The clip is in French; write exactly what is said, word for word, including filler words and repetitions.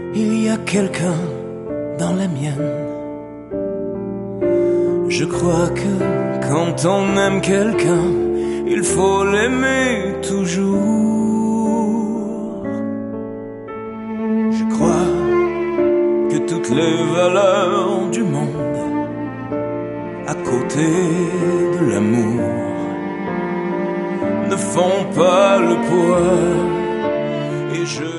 il y a quelqu'un dans la mienne. Je crois que quand on aime quelqu'un, il faut l'aimer toujours. Je crois que toutes les valeurs du monde, à côté de l'amour, ne font pas le poids. Et je